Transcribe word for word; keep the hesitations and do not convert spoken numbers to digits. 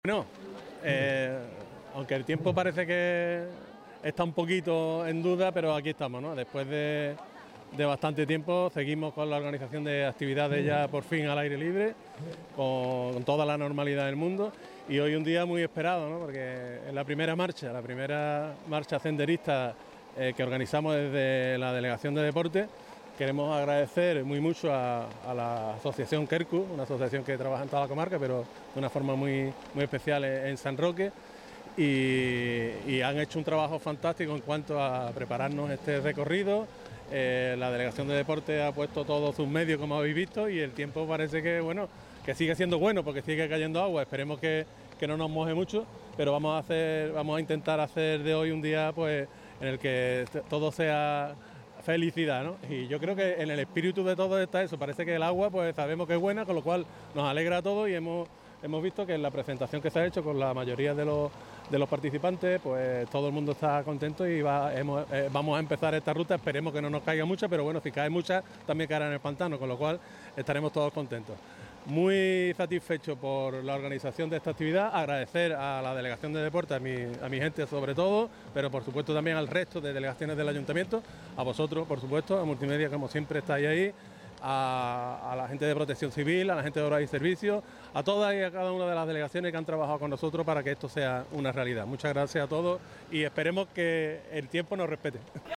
Bueno, eh, aunque el tiempo parece que está un poquito en duda, pero aquí estamos, ¿no? Después de, de bastante tiempo seguimos con la organización de actividades ya por fin al aire libre, con, con toda la normalidad del mundo, y hoy un día muy esperado, ¿no? Porque es la primera marcha, la primera marcha senderista eh, que organizamos desde la Delegación de Deporte. Queremos agradecer muy mucho a, a la asociación Kerku, una asociación que trabaja en toda la comarca, pero de una forma muy, muy especial en San Roque, y, y han hecho un trabajo fantástico en cuanto a prepararnos este recorrido. Eh, la Delegación de Deporte ha puesto todos sus medios, como habéis visto, y el tiempo parece que, bueno, que sigue siendo bueno porque sigue cayendo agua. Esperemos que, que no nos moje mucho, pero vamos a, hacer, vamos a intentar hacer de hoy un día pues, en el que todo sea felicidad, ¿no? Y yo creo que en el espíritu de todo está eso. Parece que el agua, pues sabemos que es buena, con lo cual nos alegra a todos, y hemos, hemos visto que en la presentación que se ha hecho con la mayoría de los, de los participantes, pues todo el mundo está contento y va, hemos, eh, vamos a empezar esta ruta. Esperemos que no nos caiga mucha, pero bueno, si cae mucha, también caerá en el pantano, con lo cual estaremos todos contentos. Muy satisfecho por la organización de esta actividad, agradecer a la Delegación de Deportes, a mi, a mi gente sobre todo, pero por supuesto también al resto de delegaciones del Ayuntamiento, a vosotros por supuesto, a Multimedia como siempre estáis ahí, a, a la gente de Protección Civil, a la gente de Horas y Servicios, a todas y a cada una de las delegaciones que han trabajado con nosotros para que esto sea una realidad. Muchas gracias a todos y esperemos que el tiempo nos respete.